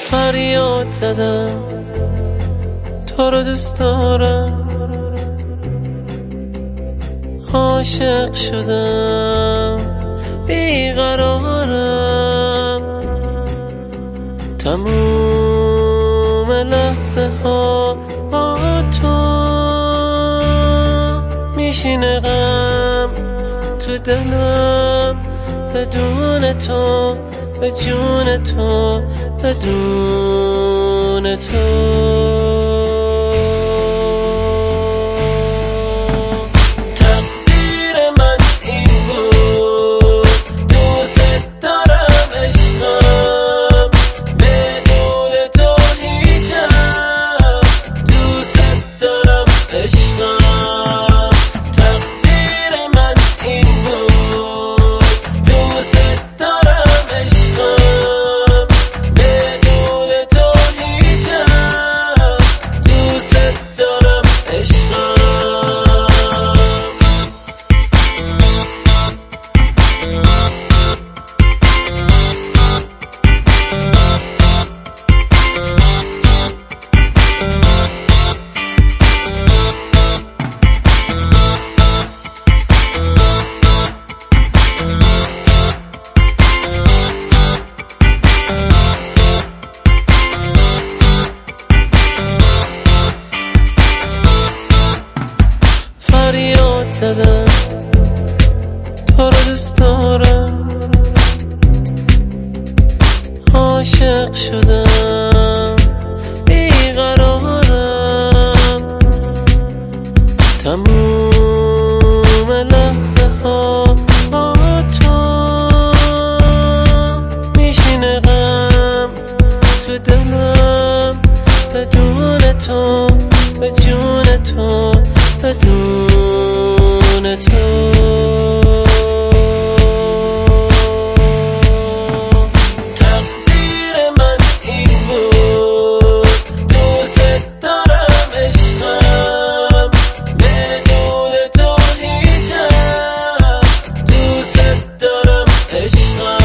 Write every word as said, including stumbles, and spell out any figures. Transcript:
فریاد زدم تو رو دوست دارم، عاشق شدم بیقرارم، تموم لحظه ها با تو میشینه غم تو دلم، بدون تو به جون تو بدون تو. زدم تو رو دوست دارم، عاشق شدم بیقرارم، تموم لحظه ها با تو میشینه غم تو دلم، بدون تو به جون تو بدون تو. تقدیر من این بود، دوست دارم عشقم، بدون تو هیچم، دوست دارم عشقم.